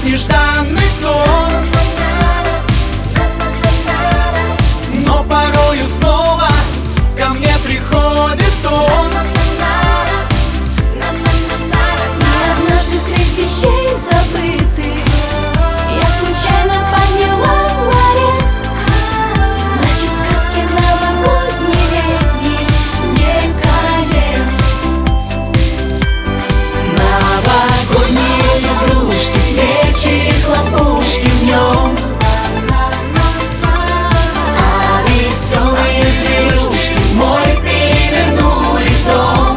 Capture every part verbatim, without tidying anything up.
нас нежданный сон, но порою снова ко мне приходит он. И однажды средь вещей забытых я случайно подняла ларец. Значит, сказки новогодней летней не конец. Новогодние игрушки, свечи и хлопушки в нем, а веселые зверюшки мой перевернули дом.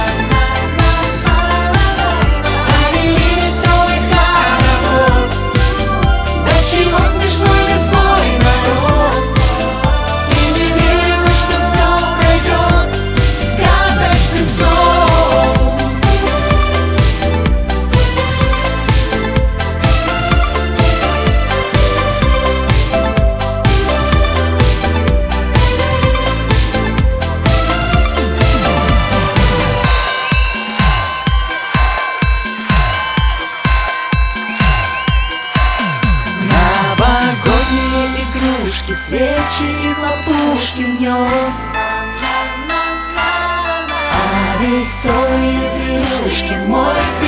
Завели веселый хоровод, до чего смешной весной народ. И не верилось, что все пройдет сказочным сном. Новогодние игрушки, свечи и хлопушки в нем, а веселые зверюшки мой